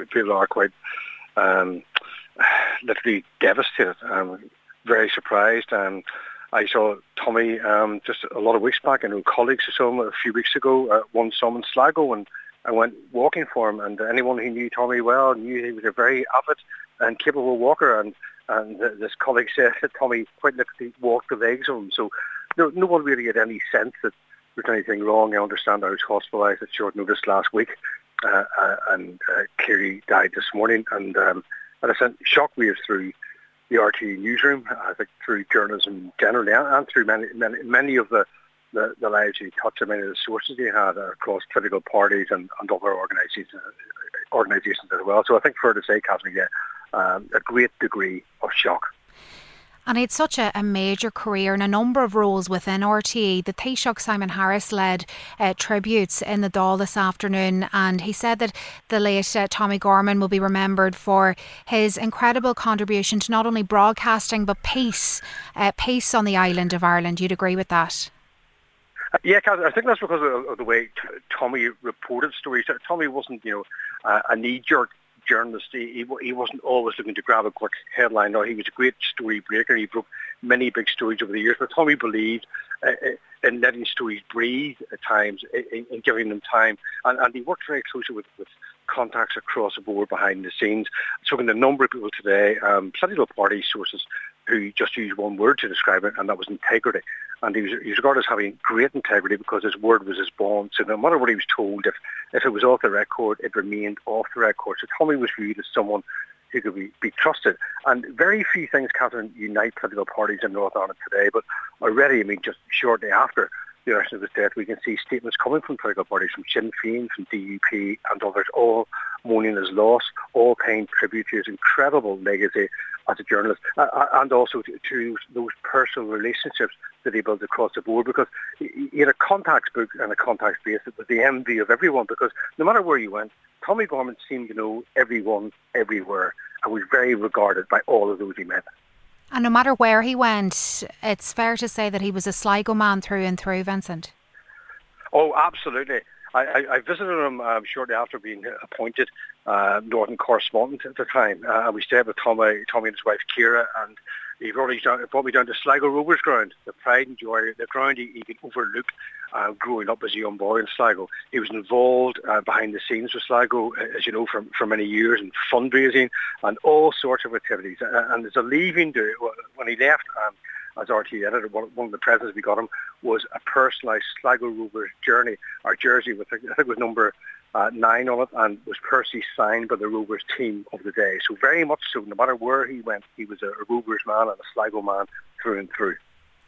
people are quite literally devastated. Very surprised. I saw Tommy just a lot of weeks back. I know colleagues who saw him a few weeks ago. One saw him in Sligo, and I went walking for him. And anyone who knew Tommy well knew he was a very avid and capable walker. And this colleague said that Tommy quite literally walked the legs of him. So no one really had any sense that there's anything wrong. I understand I was hospitalised at short notice last week and clearly died this morning. And I sent shockwaves through the RTE newsroom, I think through journalism generally, and through many of the lives he touched, and many of the sources he had across political parties and other organisations as well. So I think fair to say, Catherine, a great degree of shock. And he had such a major career in a number of roles within RTE. The Taoiseach Simon Harris led tributes in the Dáil this afternoon, and he said that the late Tommy Gorman will be remembered for his incredible contribution to not only broadcasting but peace on the island of Ireland. You'd agree with that? Yeah, Catherine, I think that's because of the way Tommy reported stories. Tommy wasn't, a knee-jerk journalist. He wasn't always looking to grab a quick headline. No, he was a great story breaker. He broke many big stories over the years. But Tommy believed in letting stories breathe at times, in giving them time. And he worked very closely with contacts across the board behind the scenes. So in a number of people today, political party sources who just used one word to describe it, and that was integrity. And he was regarded as having great integrity because his word was his bond. So no matter what he was told, if it was off the record, it remained off the record. So Tommy was viewed as someone who could be trusted. And very few things, Catherine, unite political parties in Northern Ireland today. But already, just shortly after the election of his death, we can see statements coming from political parties, from Sinn Féin, from DUP and others, all mourning his loss, all paying tribute to his incredible legacy as a journalist, and also to those personal relationships that he built across the board, because he had a contacts book and a contacts base that was the envy of everyone, because no matter where you went, Tommy Gorman seemed to know everyone, everywhere, and was very regarded by all of those he met. And no matter where he went, it's fair to say that he was a Sligo man through and through, Vincent. Oh, absolutely. I visited him shortly after being appointed Northern correspondent at the time. We stayed with Tommy and his wife Ciara, and he brought me down to Sligo Rovers ground, the pride and joy, the ground he could overlook growing up as a young boy in Sligo. He was involved behind the scenes with Sligo, as you know, for many years, in fundraising and all sorts of activities. And as a leaving do, when he left as RTE editor, one of the presents we got him was a personalised Sligo Rovers journey, or jersey with, I think it was number 9 on it, and was personally signed by the Rovers team of the day. So very much so, no matter where he went, he was a Rovers man and a Sligo man through and through.